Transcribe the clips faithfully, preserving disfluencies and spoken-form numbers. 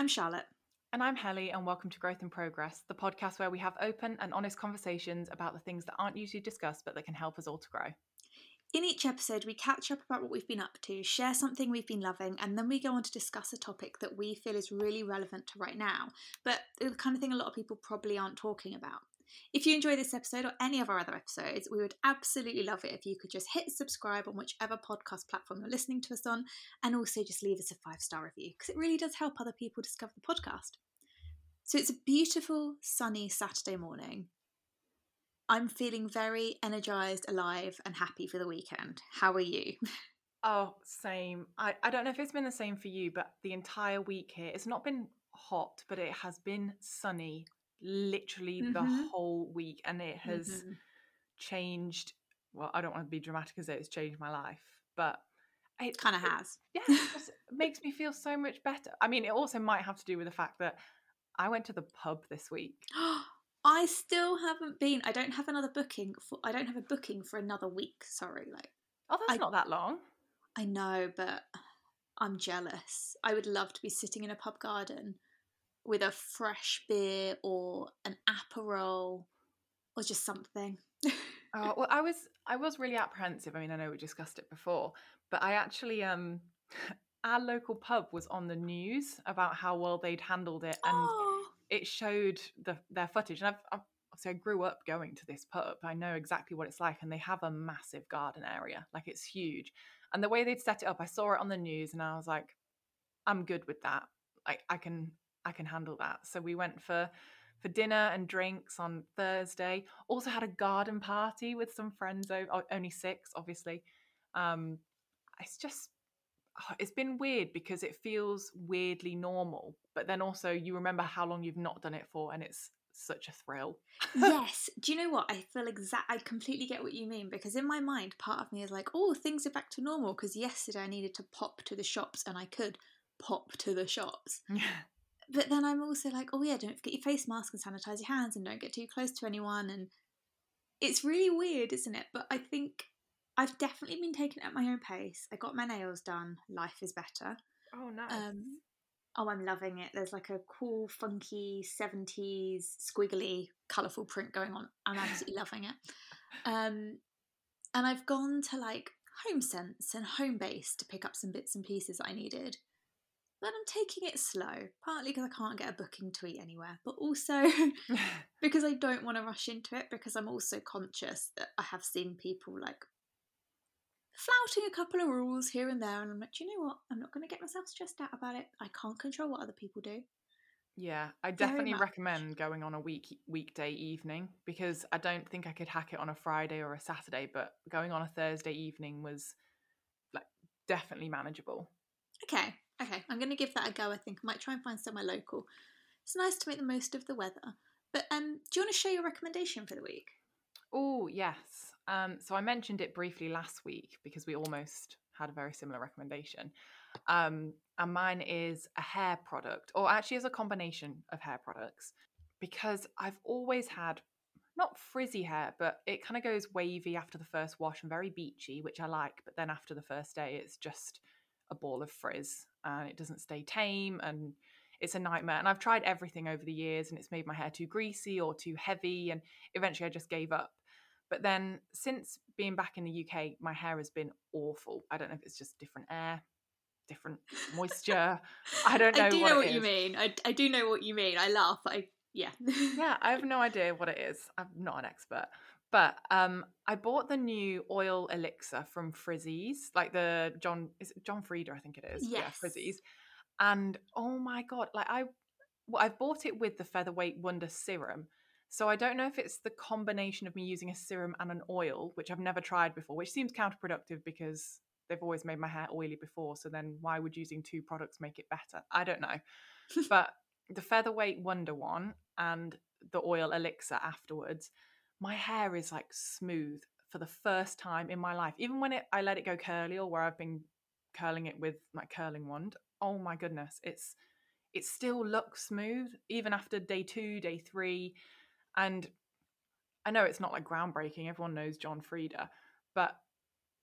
I'm Charlotte. And I'm Helly, and welcome to Growth and Progress, the podcast where we have open and honest conversations about the things that aren't usually discussed but that can help us all to grow. In each episode, we catch up about what we've been up to, share something we've been loving, and then we go on to discuss a topic that we feel is really relevant to right now, but the kind of thing a lot of people probably aren't talking about. If you enjoy this episode or any of our other episodes, we would absolutely love it if you could just hit subscribe on whichever podcast platform you're listening to us on, and also just leave us a five-star review, because it really does help other people discover the podcast. So it's a beautiful, sunny Saturday morning. I'm feeling very energised, alive, and happy for the weekend. How are you? Oh, same. I, I don't know if it's been the same for you, but the entire week here, it's not been hot, but it has been sunny literally the Mm-hmm. whole week. And it has Mm-hmm. changed, well, I don't want to be dramatic as it's changed my life, but it Kind of it- has. yeah, it just makes me feel so much better. I mean, it also might have to do with the fact that I went to the pub this week. I still haven't been. I don't have another booking for. I don't have a booking for another week. Sorry, like Oh, that's I. not that long. I know, but I'm jealous. I would love to be sitting in a pub garden with a fresh beer or an Aperol or just something. Oh, well, I was I was really apprehensive. I mean, I know we discussed it before, but I actually um our local pub was on the news about how well they'd handled it, and Oh, it showed the their footage. And I've, I've obviously I grew up going to this pub. I know exactly what it's like, and they have a massive garden area, like it's huge. And the way they'd set it up, I saw it on the news, and I was like, I'm good with that. Like I can I can handle that. So we went for for dinner and drinks on Thursday. Also had a garden party with some friends over, only six, obviously. Um, it's just oh, it's been weird because it feels weirdly normal, but then also you remember how long you've not done it for, and it's such a thrill. yes. Do you know what? I feel exact. I completely get what you mean, because in my mind, part of me is like, oh, things are back to normal. Because yesterday I needed to pop to the shops, and I could pop to the shops. Yeah. But then I'm also like, oh yeah, don't forget your face mask and sanitize your hands, and don't get too close to anyone. And it's really weird, isn't it? But I think I've definitely been taking it at my own pace. I got my nails done. Life is better. Oh, nice. Um, oh, I'm loving it. There's like a cool, funky seventies, squiggly, colourful print going on. I'm absolutely loving it. Um, and I've gone to like Home Sense and Home Base to pick up some bits and pieces that I needed. But I'm taking it slow, partly because I can't get a booking to eat anywhere, but also because I don't want to rush into it, because I'm also conscious that I have seen people like flouting a couple of rules here and there, and I'm like, do you know what? I'm not going to get myself stressed out about it. I can't control what other people do. Yeah, I Very definitely much. recommend going on a week weekday evening, because I don't think I could hack it on a Friday or a Saturday, but going on a Thursday evening was like definitely manageable. Okay, okay, I'm going to give that a go. I think I might try and find somewhere local. It's nice to make the most of the weather. But um, do you want to share your recommendation for the week? Oh, yes. Um, so I mentioned it briefly last week because we almost had a very similar recommendation. Um, and mine is a hair product, or actually is a combination of hair products, because I've always had not frizzy hair, but it kind of goes wavy after the first wash and very beachy, which I like. But then after the first day, it's just a ball of frizz, and it doesn't stay tame, and it's a nightmare. And I've tried everything over the years, and it's made my hair too greasy or too heavy, and eventually I just gave up. But then since being back in the U K, my hair has been awful. I don't know if it's just different air, different moisture. I don't know I do what know it what you is. mean. I, I do know what you mean. I laugh. I yeah. Yeah, I have no idea what it is. I'm not an expert. But um, I bought the new oil elixir from Frizzies, like the John is it John Frieda, I think it is. Yeah, Yes. Frizzies. And oh my god, like I well, I've bought it with the Featherweight Wonder serum. So I don't know if it's the combination of me using a serum and an oil, which I've never tried before, which seems counterproductive because they've always made my hair oily before. So then why would using two products make it better? I don't know. But the Featherweight Wonder one and the oil elixir afterwards, my hair is like smooth for the first time in my life. Even when it I let it go curly, or where I've been curling it with my curling wand, oh my goodness, it's it still looks smooth even after day two, day three. And I know it's not like groundbreaking, everyone knows John Frieda, but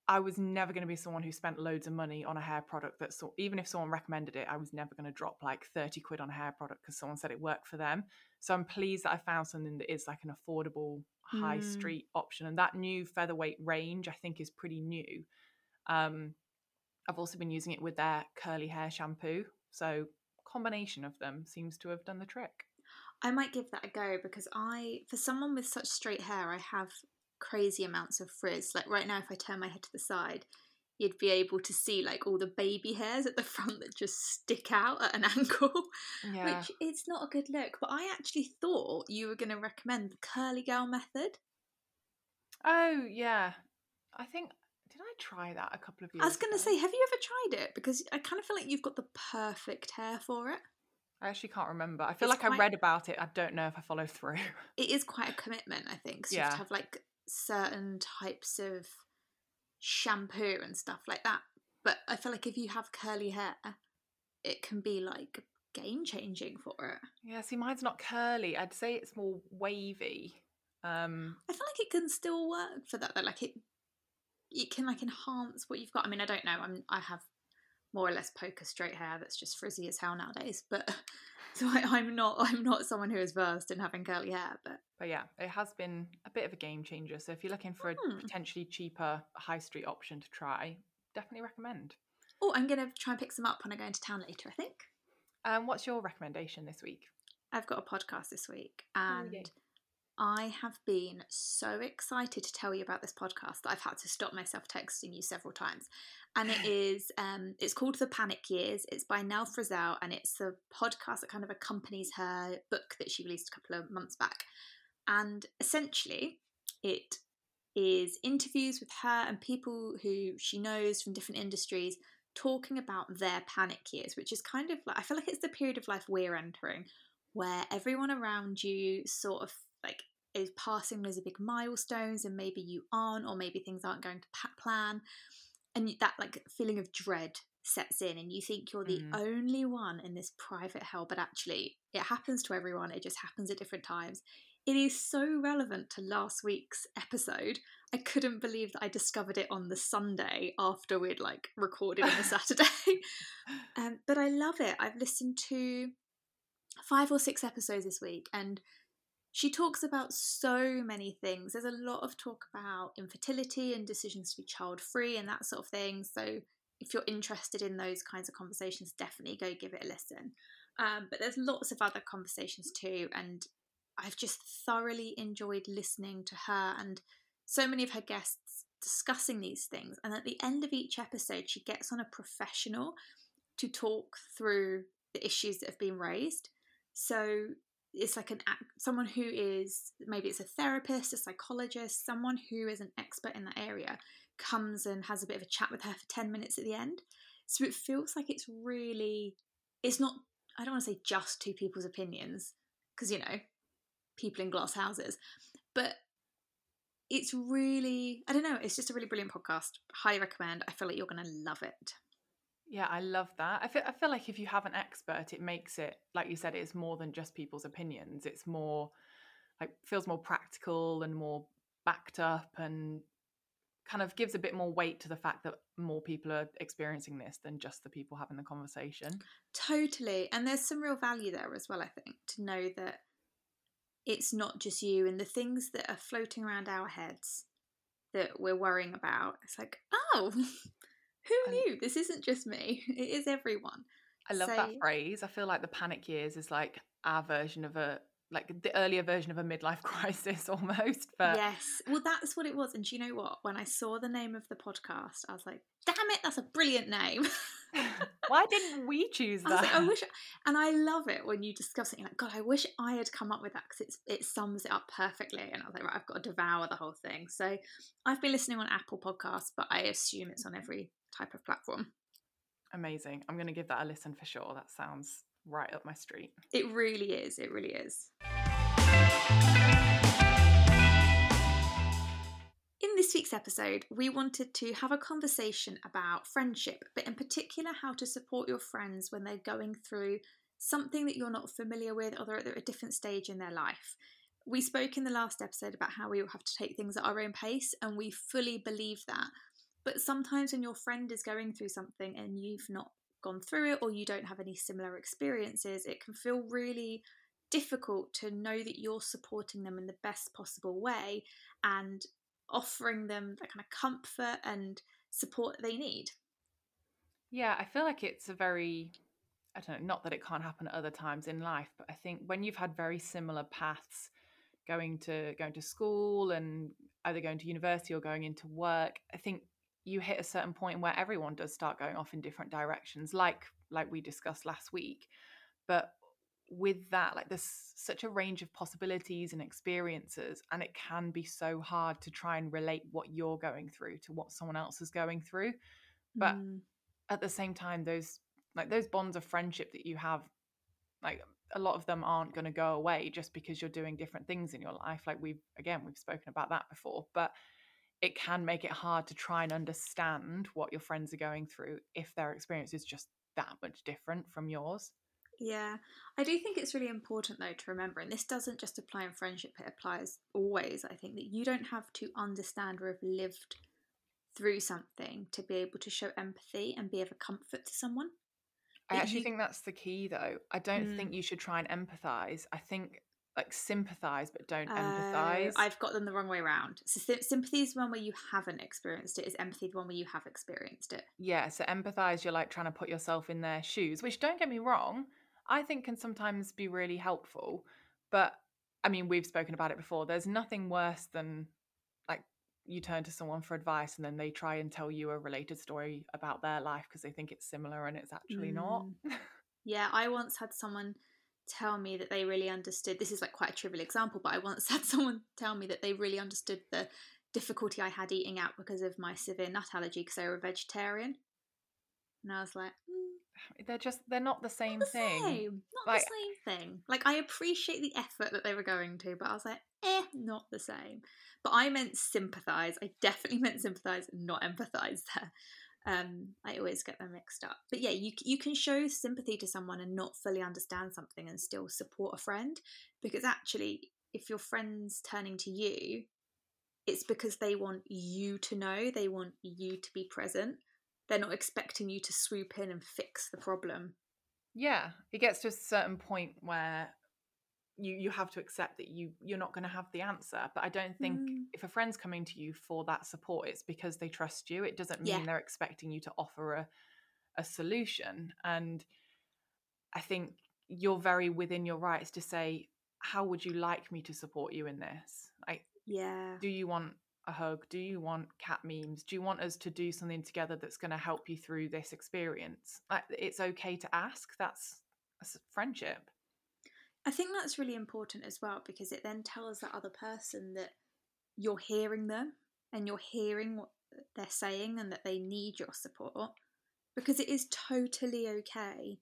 I was never going to be someone who spent loads of money on a hair product that, so, even if someone recommended it, I was never going to drop like thirty quid on a hair product because someone said it worked for them. So I'm pleased that I found something that is like an affordable high Mm. street option. And that new featherweight range, I think, is pretty new. Um, I've also been using it with their curly hair shampoo. So combination of them seems to have done the trick. I might give that a go because I, for someone with such straight hair, I have crazy amounts of frizz. Like right now, if I turn my head to the side, you'd be able to see like all the baby hairs at the front that just stick out at an angle, Yeah. which it's not a good look. But I actually thought you were going to recommend the curly girl method. Oh, yeah. I think, did I try that a couple of years ago? I was going to say, have you ever tried it? Because I kind of feel like you've got the perfect hair for it. I actually can't remember. I feel It's like quite- I read about it. I don't know if I follow through. It is quite a commitment, I think. So you have to Yeah. have like certain types of shampoo and stuff like that. But I feel like if you have curly hair, it can be like game changing for it. Yeah, see, mine's not curly. I'd say it's more wavy. Um, I feel like it can still work for that though. Like it, it can like enhance what you've got. I mean, I don't know. I'm I have more or less poker straight hair that's just frizzy as hell nowadays. But so I, I'm not I'm not someone who is versed in having curly hair. But but yeah, it has been a bit of a game changer. So if you're looking for a Hmm. potentially cheaper high street option to try, definitely recommend. oh, I'm gonna try and pick some up when I go into town later. I think. Um, what's your recommendation this week? I've got a podcast this week, Oh, yay. and I have been so excited to tell you about this podcast that I've had to stop myself texting you several times. And it is, um, it's called The Panic Years. It's by Nell Frizzell, and it's the podcast that kind of accompanies her book that she released a couple of months back. And essentially, it is interviews with her and people who she knows from different industries talking about their panic years, which is kind of like, I feel like it's the period of life we're entering where everyone around you sort of like is passing those big milestones and maybe you aren't, or maybe things aren't going to plan, and that like feeling of dread sets in and you think you're the Mm. only one in this private hell, but actually it happens to everyone. It just happens at different times. It is so relevant to last week's episode. I couldn't believe that I discovered it on the Sunday after we'd like recorded on the Saturday. Um, but I love it. I've listened to five or six episodes this week, and she talks about so many things. There's a lot of talk about infertility and decisions to be child free and that sort of thing. So if you're interested in those kinds of conversations, definitely go give it a listen. Um, but there's lots of other conversations too, and I've just thoroughly enjoyed listening to her and so many of her guests discussing these things. And at the end of each episode, she gets on a professional to talk through the issues that have been raised. So it's like an someone who is, maybe it's a therapist, a psychologist, someone who is an expert in that area comes and has a bit of a chat with her for ten minutes at the end. So it feels like it's really, it's not, I don't want to say just two people's opinions, because, you know, people in glass houses, but it's really, I don't know, it's just a really brilliant podcast. Highly recommend. I feel like you're going to love it. Yeah, I love that. I feel, I feel like if you have an expert, it makes it, like you said, it's more than just people's opinions. It's more, like, feels more practical and more backed up, and kind of gives a bit more weight to the fact that more people are experiencing this than just the people having the conversation. Totally. And there's some real value there as well, I think, to know that it's not just you, and the things that are floating around our heads that we're worrying about. It's like, oh, who knew? This isn't just me. It is everyone. I love So- that phrase. I feel like the panic years is like our version of a, like the earlier version of a midlife crisis almost. But Yes. Well, that's what it was. And do you know what? When I saw the name of the podcast, I was like, damn it, that's a brilliant name. why didn't we choose I that? was like, I wish, and I love it when you discuss it. You're like, God, I wish I had come up with that, because it sums it up perfectly. And I was like, right, I've got to devour the whole thing. So I've been listening on Apple Podcasts, but I assume it's on every type of platform. Amazing. I'm going to give that a listen for sure. That sounds right up my street. It really is. It really is. In this week's episode, we wanted to have a conversation about friendship, but in particular, how to support your friends when they're going through something that you're not familiar with, or they're at a different stage in their life. We spoke in the last episode about how we will have to take things at our own pace, and we fully believe that. But sometimes when your friend is going through something and you've not gone through it, or you don't have any similar experiences, it can feel really difficult to know that you're supporting them in the best possible way and offering them that kind of comfort and support they need. Yeah, I feel like it's a very, I don't know, not that it can't happen at other times in life, but I think when you've had very similar paths going to going to school and either going to university or going into work, I think you hit a certain point where everyone does start going off in different directions, like like we discussed last week. But with that, like there's such a range of possibilities and experiences, and it can be so hard to try and relate what you're going through to what someone else is going through. But Mm. at the same time, those like those bonds of friendship that you have, like a lot of them aren't going to go away just because you're doing different things in your life. Like we've again we've spoken about that before, but it can make it hard to try and understand what your friends are going through if their experience is just that much different from yours. Yeah, I do think it's really important though to remember, and this doesn't just apply in friendship, it applies always. I think that you don't have to understand or have lived through something to be able to show empathy and be of a comfort to someone. I That actually you, think that's the key though. I don't mm, think you should try and empathize. I think like sympathize but don't uh, empathize. I've got them the wrong way around. So sy- sympathy is the one where you haven't experienced it. Is empathy the one where you have experienced it? Yeah, so empathize, you're like trying to put yourself in their shoes, which don't get me wrong, I think can sometimes be really helpful. But I mean, we've spoken about it before. There's nothing worse than like you turn to someone for advice and then they try and tell you a related story about their life because they think it's similar and it's actually not. Mm. Yeah, I once had someone tell me that they really understood. This is like quite a trivial example, but I once had someone tell me that they really understood the difficulty I had eating out because of my severe nut allergy because they were a vegetarian. And I was like, mm, They're just they're not the not same the thing. same. Not Like the same thing. Like, I appreciate the effort that they were going to, but I was like, eh, not the same. But I meant sympathise. I definitely meant sympathise, not empathise there. Um, I always get them mixed up. But yeah, you you can show sympathy to someone and not fully understand something and still support a friend, because actually, if your friend's turning to you, it's because they want you to know, they want you to be present. They're not expecting you to swoop in and fix the problem. yeah, it gets to a certain point where you you have to accept that you you're not going to have the answer. But I don't think Mm. if a friend's coming to you for that support, it's because they trust you. It doesn't Yeah, mean they're expecting you to offer a, a solution. And I think you're very within your rights to say, how would you like me to support you in this? Like, yeah. do you want a hug? Do you want cat memes? Do you want us to do something together that's going to help you through this experience? Like, it's okay to ask. That's, that's friendship. I think that's really important as well, because it then tells that other person that you're hearing them and you're hearing what they're saying and that they need your support. Because it is totally okay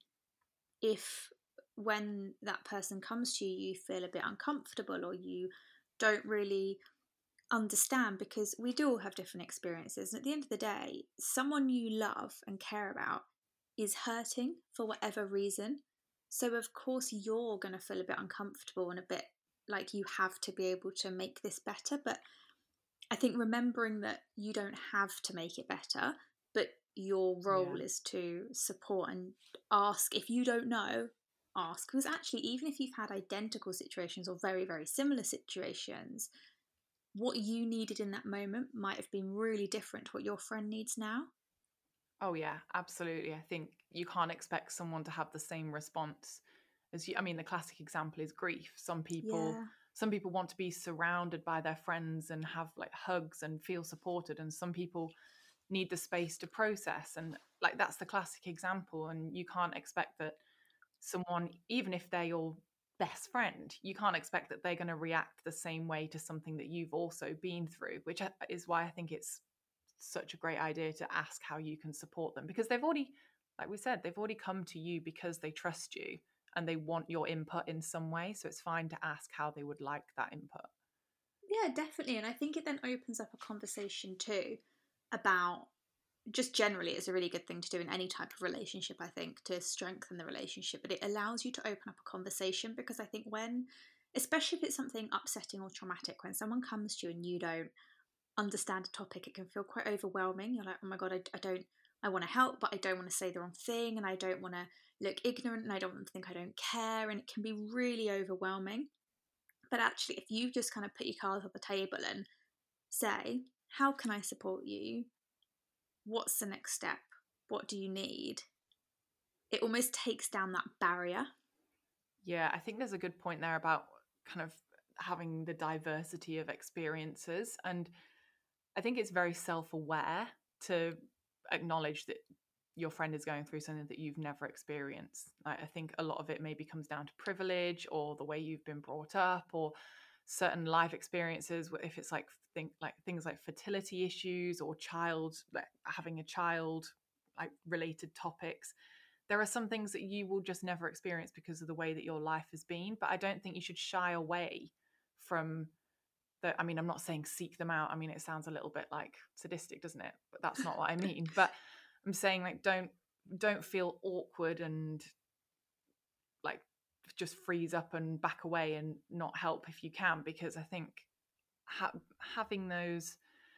if, when that person comes to you, you feel a bit uncomfortable or you don't really understand, because we do all have different experiences. And at the end of the day, someone you love and care about is hurting for whatever reason. So, of course, you're going to feel a bit uncomfortable and a bit like you have to be able to make this better. But I think remembering that you don't have to make it better, but your role Yeah. is to support and ask. If you don't know, ask. Because actually, even if you've had identical situations or very, very similar situations, what you needed in that moment might have been really different to what your friend needs now. Oh yeah, absolutely. I think you can't expect someone to have the same response as you. I mean, the classic example is grief. Some people Yeah. some people want to be surrounded by their friends and have like hugs and feel supported, and some people need the space to process, and like that's the classic example. And you can't expect that someone, even if they're your best friend, you can't expect that they're going to react the same way to something that you've also been through, which is why I think it's such a great idea to ask how you can support them, because they've already, like we said, they've already come to you because they trust you and they want your input in some way. So it's fine to ask how they would like that input. Yeah, definitely. And I think it then opens up a conversation too about, just generally, it's a really good thing to do in any type of relationship, I think, to strengthen the relationship. But it allows you to open up a conversation, because I think when, especially if it's something upsetting or traumatic, when someone comes to you and you don't understand a topic, it can feel quite overwhelming. You're like, oh my God, I, I don't, I want to help, but I don't want to say the wrong thing, and I don't want to look ignorant, and I don't want to think I don't care, and it can be really overwhelming. But actually, if you just kind of put your cards on the table and say, how can I support you? What's the next step? What do you need? It almost takes down that barrier. Yeah, I think there's a good point there about kind of having the diversity of experiences. And I think it's very self-aware to acknowledge that your friend is going through something that you've never experienced. Like, I think a lot of it maybe comes down to privilege or the way you've been brought up or certain life experiences. If it's like think like things like fertility issues or child, like having a child, like related topics, there are some things that you will just never experience because of the way that your life has been. But I don't think you should shy away from the, I mean, I'm not saying seek them out. I mean, it sounds a little bit like sadistic, doesn't it? But that's not what I mean. But I'm saying, like, don't don't feel awkward and like just freeze up and back away and not help if you can, because I think ha- having those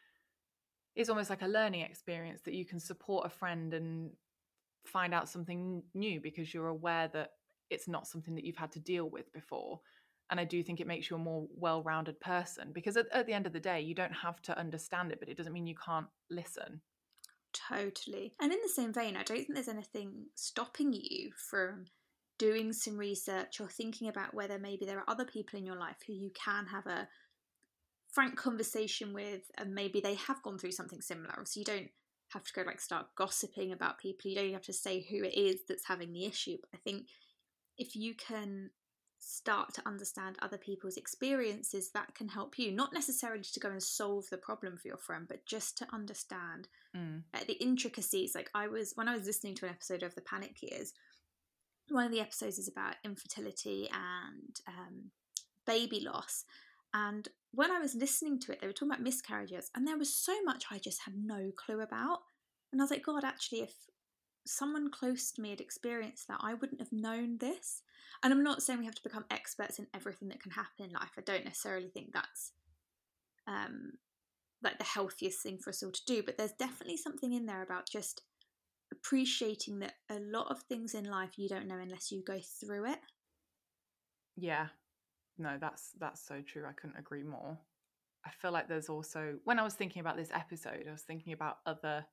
is almost like a learning experience that you can support a friend and find out something new because you're aware that it's not something that you've had to deal with before. And I do think it makes you a more well-rounded person, because at, at the end of the day, you don't have to understand it, but it doesn't mean you can't listen. Totally. And in the same vein, I don't think there's anything stopping you from doing some research or thinking about whether maybe there are other people in your life who you can have a frank conversation with, and maybe they have gone through something similar. So you don't have to go like start gossiping about people. You don't even have to say who it is that's having the issue. But I think if you can start to understand other people's experiences, that can help you, not necessarily to go and solve the problem for your friend, but just to understand mm. uh, the intricacies. Like I was, when I was listening to an episode of The Panic Years, one of the episodes is about infertility and um, baby loss. And when I was listening to it, they were talking about miscarriages, and there was so much I just had no clue about. And I was like, God, actually, if someone close to me had experienced that, I wouldn't have known this. And I'm not saying we have to become experts in everything that can happen in life. I don't necessarily think that's um, like the healthiest thing for us all to do, but there's definitely something in there about just appreciating that a lot of things in life you don't know unless you go through it. Yeah, no, that's that's so true. I couldn't agree more. I feel like there's also, when I was thinking about this episode, I was thinking about other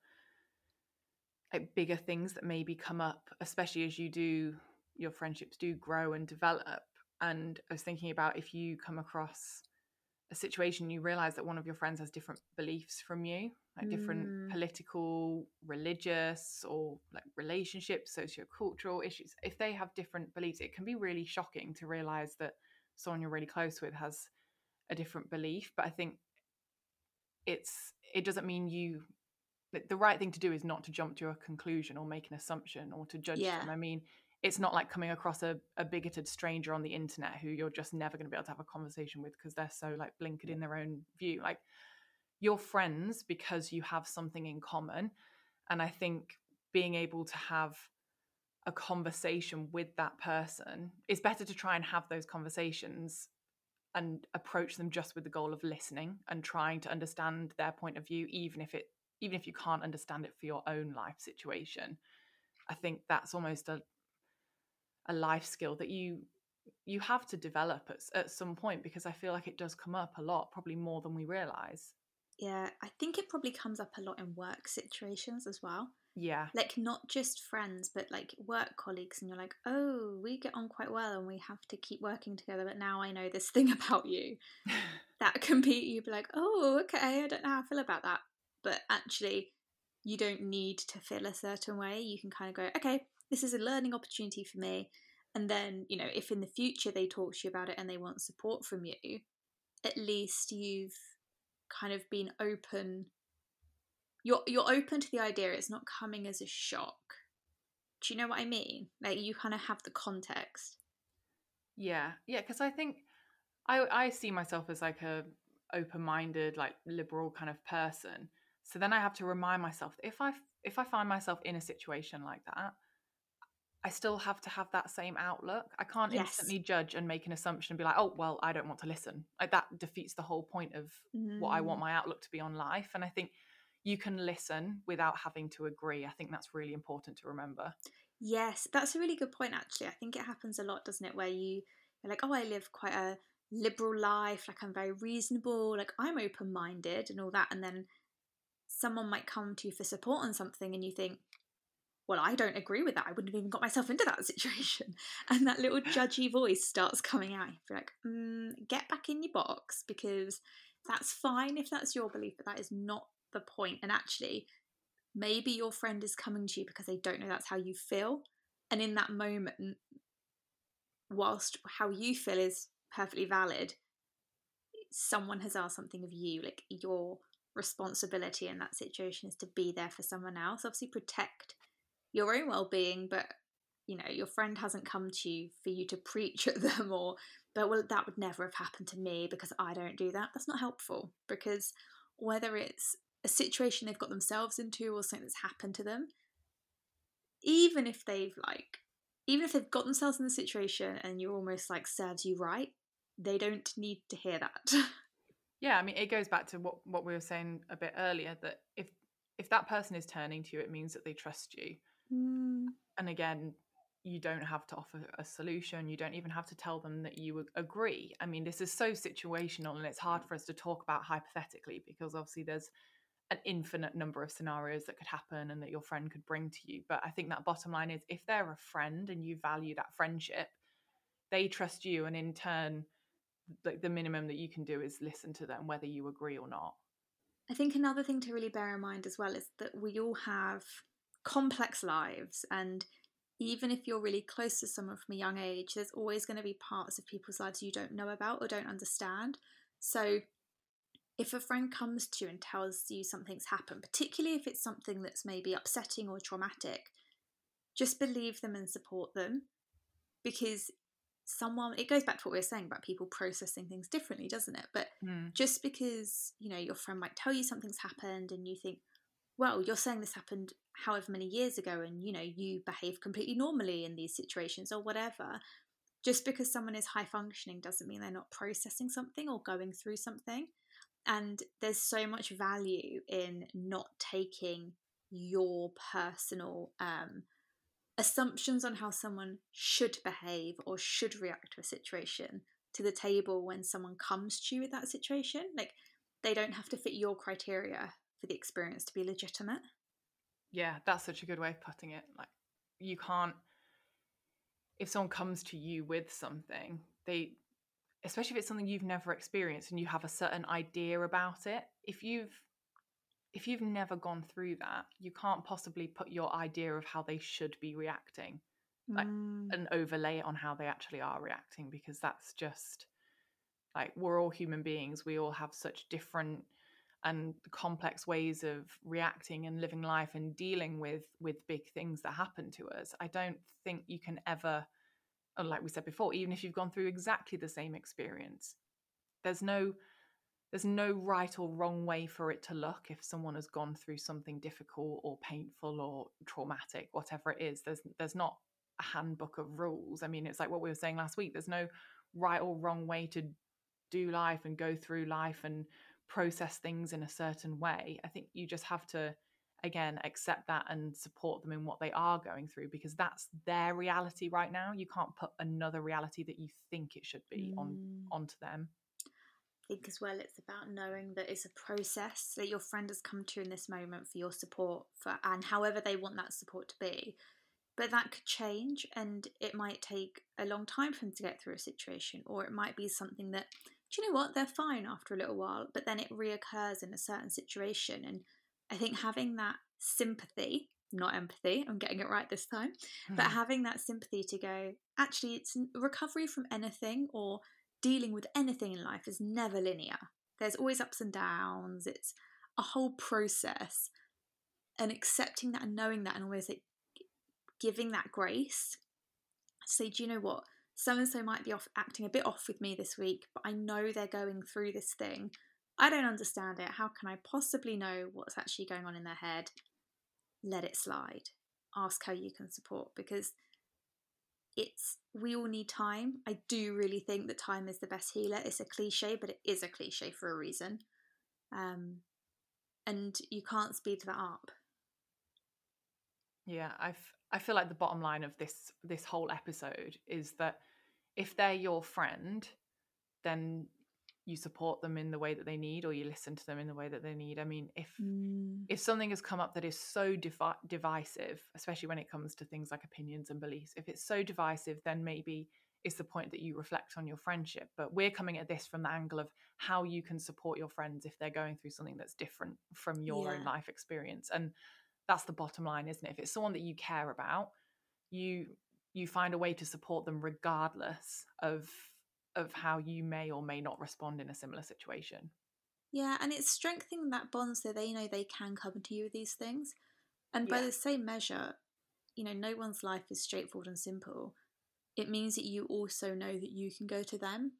like bigger things that maybe come up, especially as you do, your friendships do grow and develop. And I was thinking about if you come across a situation, you realize that one of your friends has different beliefs from you, like different Mm. political, religious, or like relationships, sociocultural issues. If they have different beliefs, it can be really shocking to realize that someone you're really close with has a different belief. But I think it's it doesn't mean you, the right thing to do is not to jump to a conclusion or make an assumption or to judge Yeah. them. I mean, it's not like coming across a, a bigoted stranger on the internet who you're just never going to be able to have a conversation with because they're so like blinkered in their own view. Like, you're friends because you have something in common. And I think being able to have a conversation with that person, is better to try and have those conversations and approach them just with the goal of listening and trying to understand their point of view, even if it even if you can't understand it for your own life situation. I think that's almost a a life skill that you you have to develop at, at some point, because I feel like it does come up a lot, probably more than we realize. Yeah, I think it probably comes up a lot in work situations as well. Yeah. Like not just friends, but like work colleagues, and you're like, oh, we get on quite well and we have to keep working together, but now I know this thing about you. That can be, you'd be like, oh, okay, I don't know how I feel about that. But actually, you don't need to feel a certain way. You can kind of go, okay, this is a learning opportunity for me. And then, you know, if in the future they talk to you about it and they want support from you, at least you've kind of been open. You're you're open to the idea. It's not coming as a shock. Do you know what I mean? Like you kind of have the context. Yeah, yeah, because I think I I see myself as like a open-minded, like liberal kind of person. So then I have to remind myself that if I if I find myself in a situation like that, I still have to have that same outlook. I can't Yes. instantly judge and make an assumption and be like, oh, well, I don't want to listen. Like that defeats the whole point of Mm. what I want my outlook to be on life. And I think you can listen without having to agree. I think that's really important to remember. Yes, that's a really good point, actually. I think it happens a lot, doesn't it? Where you, you're like, oh, I live quite a liberal life, like I'm very reasonable, like I'm open-minded and all that. And then someone might come to you for support on something and you think, well, I don't agree with that. I wouldn't have even got myself into that situation. And that little judgy voice starts coming out. You're like, mm, get back in your box, because that's fine if that's your belief, but that is not the point. And actually, maybe your friend is coming to you because they don't know that's how you feel. And in that moment, whilst how you feel is perfectly valid, someone has asked something of you. Like, your responsibility in that situation is to be there for someone else. Obviously, protect your own well-being, but you know, your friend hasn't come to you for you to preach at them or, but well, that would never have happened to me because I don't do that. That's not helpful, because whether it's a situation they've got themselves into or something that's happened to them, even if they've like, even if they've got themselves in the situation and you're almost like serves you right, they don't need to hear that. Yeah, I mean, it goes back to what, what we were saying a bit earlier, that if if that person is turning to you, it means that they trust you. Mm. And again, you don't have to offer a solution. You don't even have to tell them that you agree. I mean, this is so situational, and it's hard for us to talk about hypothetically because obviously there's an infinite number of scenarios that could happen and that your friend could bring to you. But I think that bottom line is, if they're a friend and you value that friendship, they trust you, and in turn, like the minimum that you can do is listen to them, whether you agree or not. I think another thing to really bear in mind as well is that we all have complex lives, and even if you're really close to someone from a young age, there's always going to be parts of people's lives you don't know about or don't understand. So if a friend comes to you and tells you something's happened, particularly if it's something that's maybe upsetting or traumatic, just believe them and support them, because someone, it goes back to what we were saying about people processing things differently, doesn't it? But mm. just because, you know, your friend might tell you something's happened and you think, well, you're saying this happened however many years ago and, you know, you behave completely normally in these situations or whatever, just because someone is high functioning doesn't mean they're not processing something or going through something. And there's so much value in not taking your personal um, assumptions on how someone should behave or should react to a situation to the table when someone comes to you with that situation. Like, they don't have to fit your criteria for the experience to be legitimate. Yeah, that's such a good way of putting it. Like, you can't, if someone comes to you with something, they, especially if it's something you've never experienced and you have a certain idea about it, if you've if you've never gone through that, you can't possibly put your idea of how they should be reacting, like, mm. and overlay it on how they actually are reacting, because that's just, like, we're all human beings. We all have such different and complex ways of reacting and living life and dealing with with big things that happen to us. I don't think you can ever, like we said before, even if you've gone through exactly the same experience, there's no there's no right or wrong way for it to look. If someone has gone through something difficult or painful or traumatic, whatever it is, there's there's not a handbook of rules. I mean, it's like what we were saying last week, there's no right or wrong way to do life and go through life and process things in a certain way. I think you just have to, again, accept that and support them in what they are going through, because that's their reality right now. You can't put another reality that you think it should be mm. on onto them. I think as well, it's about knowing that it's a process that your friend has come to in this moment for your support, for and however they want that support to be. But that could change, and it might take a long time for them to get through a situation, or it might be something that, do you know what, they're fine after a little while, but then it reoccurs in a certain situation. And I think having that sympathy, not empathy, I'm getting it right this time, mm-hmm. but having that sympathy to go, actually, it's recovery from anything or dealing with anything in life is never linear. There's always ups and downs. It's a whole process, and accepting that and knowing that and always like giving that grace. Say, do you know what? So-and-so might be off acting a bit off with me this week, but I know they're going through this thing. I don't understand it. How can I possibly know what's actually going on in their head? Let it slide. Ask how you can support, because it's, we all need time. I do really think that time is the best healer. It's a cliche, but it is a cliche for a reason. Um, and you can't speed that up. Yeah, I've I feel like the bottom line of this this whole episode is that if they're your friend, then you support them in the way that they need, or you listen to them in the way that they need. I mean, if Mm. if something has come up that is so divi- divisive, especially when it comes to things like opinions and beliefs, if it's so divisive, then maybe it's the point that you reflect on your friendship. But we're coming at this from the angle of how you can support your friends if they're going through something that's different from your Yeah. own life experience. And that's the bottom line, isn't it? If it's someone that you care about, you you find a way to support them regardless of of how you may or may not respond in a similar situation. Yeah, and it's strengthening that bond so they know they can come to you with these things. And by Yeah. the same measure, you know, no one's life is straightforward and simple. It means that you also know that you can go to them.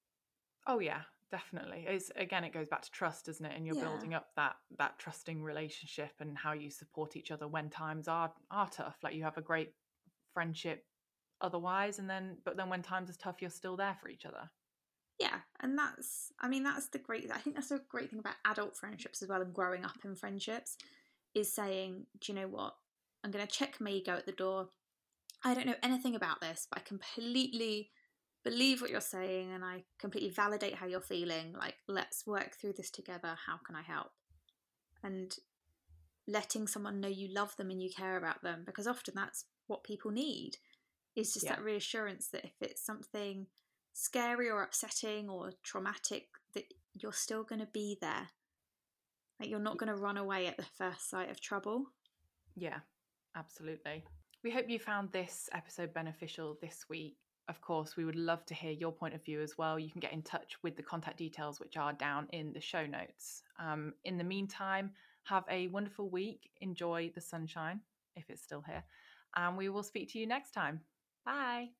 Oh yeah, definitely. It's, again, it goes back to trust, doesn't it? And you're Yeah. building up that that trusting relationship and how you support each other when times are are tough. Like you have a great friendship otherwise, and then but then when times are tough, you're still there for each other. Yeah, and that's, I mean, that's the great, I think that's a great thing about adult friendships as well, and growing up in friendships, is saying, do you know what? I'm going to check my ego at the door. I don't know anything about this, but I completely believe what you're saying and I completely validate how you're feeling. Like, let's work through this together. How can I help? And letting someone know you love them and you care about them, because often that's what people need, is just Yeah. that reassurance that if it's something scary or upsetting or traumatic, that you're still going to be there. Like, you're not going to run away at the first sight of trouble. Yeah, absolutely. We hope you found this episode beneficial this week. Of course, we would love to hear your point of view as well. You can get in touch with the contact details, which are down in the show notes. Um, in the meantime, have a wonderful week. Enjoy the sunshine, if it's still here. And we will speak to you next time. Bye.